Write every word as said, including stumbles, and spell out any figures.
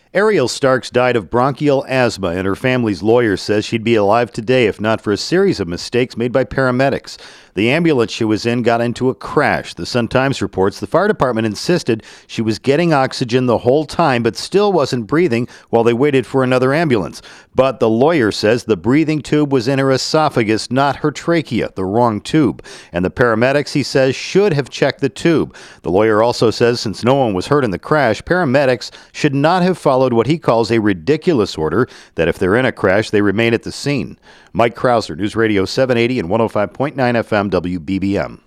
Ariel Starks died of bronchial asthma, and her family's lawyer says she'd be alive today if not for a series of mistakes made by paramedics. The ambulance she was in got into a crash. The Sun-Times reports the fire department insisted she was getting oxygen the whole time, but still wasn't breathing while they waited for another ambulance. But the lawyer says the breathing tube was in her esophagus, not her trachea, the wrong tube. And the paramedics, he says, should have checked the tube. The lawyer also says since no one was hurt in the crash, paramedics should not have followed what he calls a ridiculous order that if they're in a crash, they remain at the scene. Mike Krauser, News Radio seven eighty and one oh five point nine F M W B B M.